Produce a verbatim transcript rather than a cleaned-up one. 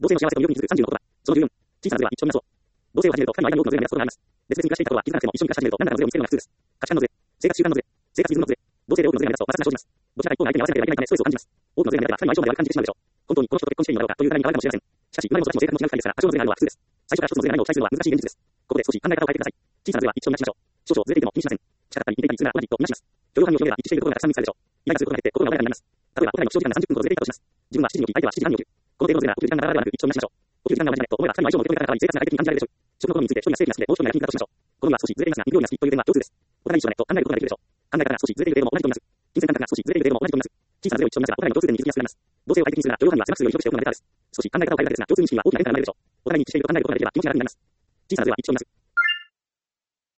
同性の幸せと魅力に気づくさんじゅうの言葉。そのじゅうよん、小さなズレは一緒になそう。同性を始めると、二人の間に多くのズレが目立つことがあります。別々に暮らしていたことは気づかなくても一緒に暮らし始めると何らかのズレを見つけるのが普通です。価値観のズレ、生活習慣のズレ、生活リズムのズレ、同性で多くのズレが目立つと摩擦が生じます。どちらか一方の相手に合わせなければいけないためストレスを感じます。多くのズレが目立てば二人の相性まで悪く感じてしまうでしょう。本当にこの人と結婚していいのだろうかという疑いに変わるかもしれません。しかし、生まれも育ちも生活も違う二人ですから、多少のズレがあるのは普通です。最初から一つのズレがないのを期待するのは難しい現実です。ここで少し考え方を変えてください。小さなズレは一緒になしましょう。少々ズレていても気にしません。近かったり似ていたりするなら同じとみなします。許容範囲を広げれば一致しているところがたくさん見つかるでしょう。イライラすることが減って心が穏やかになります。例えば、お互いの起床時間がさんじゅっぷんほどずれていたとします。自分はしちじに起き、相手はしちじはんに起きる。この程度のズレなら起きる時間がバラバラではなく一緒になしましょう。起きる時間が同じだねと思えば二人の相性も認め方が変わり生活が快適に感じられるでしょう。食の好みについて一人がステーキが好きでもう一人が焼肉だとしましょう。好みは少しずれていますが、肉料理が好きという点は共通です。お互い一緒だねと考えることができるでしょう。考え方が少しずれている程度も同じとみなす。金銭感覚が少しずれている程度も同じとみなす。小さなズレを一緒になせばお互いの共通点に気づきやすくなります。同性を快適にするなら許容範囲は狭くするように広くしておくのがベターです。少し考え方を変えるだけですが、共通認識には大きな変化が生まれるでしょう。お互いに一致していると考えることができれば気持ちが楽になります。小さなズレは一緒になす。